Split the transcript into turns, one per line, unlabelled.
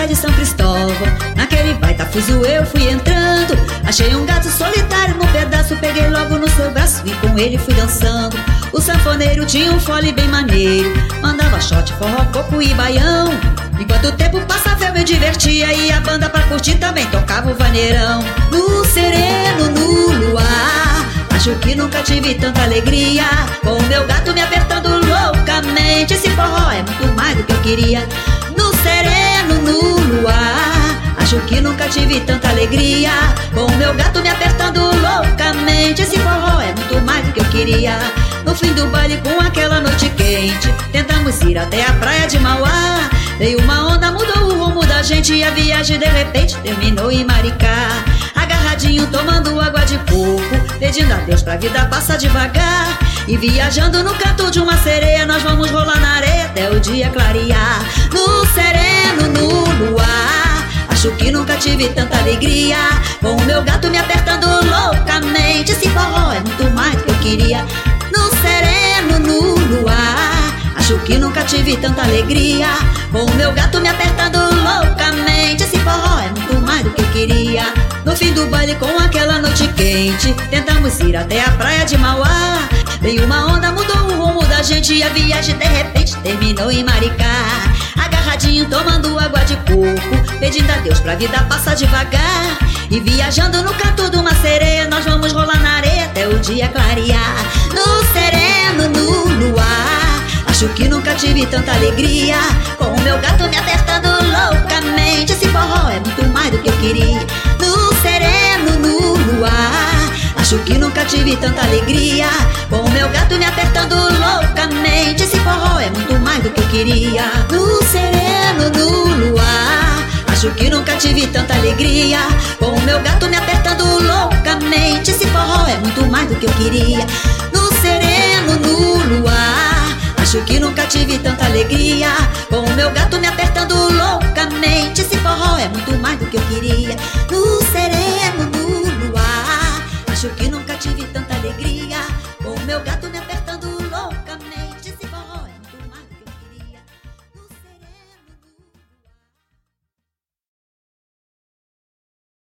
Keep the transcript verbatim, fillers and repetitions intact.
de São Cristóvão. Naquele baita fuso eu fui entrando. Achei um gato solitário num pedaço, peguei logo no seu braço e com ele fui dançando. O sanfoneiro tinha um fole bem maneiro, mandava shot, forró, coco e baião. Enquanto o tempo passava eu me divertia e a banda pra curtir também tocava o vaneirão. No sereno, no luar, acho que nunca tive tanta alegria, com o meu gato me apertando loucamente. Esse forró é muito mais do que eu queria. No sereno, no luar, acho que nunca tive tanta alegria, com o meu gato me apertando loucamente. Esse forró é muito mais do que eu queria. No fim do baile, com aquela noite quente, tentamos ir até a praia de Mauá. Veio uma onda, mudou o rumo da gente e a viagem de repente terminou em Maricá. Agarradinho tomando água de coco, pedindo a Deus pra vida passar devagar. E viajando no canto de uma sereia, nós vamos rolar na areia até o dia clarear. No sereno, no luar, acho que nunca tive tanta alegria, com o meu gato me apertando loucamente. Esse forró é muito mais do que eu queria. No sereno, no luar, acho que nunca tive tanta alegria, com o meu gato me apertando loucamente. Esse forró é muito mais do que eu queria. No fim do baile, com aquela noite quente, tentamos ir até a praia de Mauá. Veio uma onda, mudou o rumo da gente e a viagem de repente terminou em Maricá. Agarradinho tomando água de coco, pedindo a Deus pra vida passar devagar. E viajando no canto de uma sereia, nós vamos rolar na areia até o dia clarear. No sereno, no luar, acho que nunca tive tanta alegria, com o meu gato me apertando loucamente. Esse forró é muito mais do que eu queria. No sereno, no luar, acho que nunca tive tanta alegria, com o meu gato me apertando loucamente. Esse forró é muito mais do que eu queria. No sereno, no luar, acho que nunca tive tanta alegria, com o meu gato me apertando loucamente. Esse forró é muito mais do que eu queria. No sereno, no luar, acho que nunca tive tanta alegria, com o meu gato me apertando loucamente. Esse forró é muito mais do que eu queria. No sereno,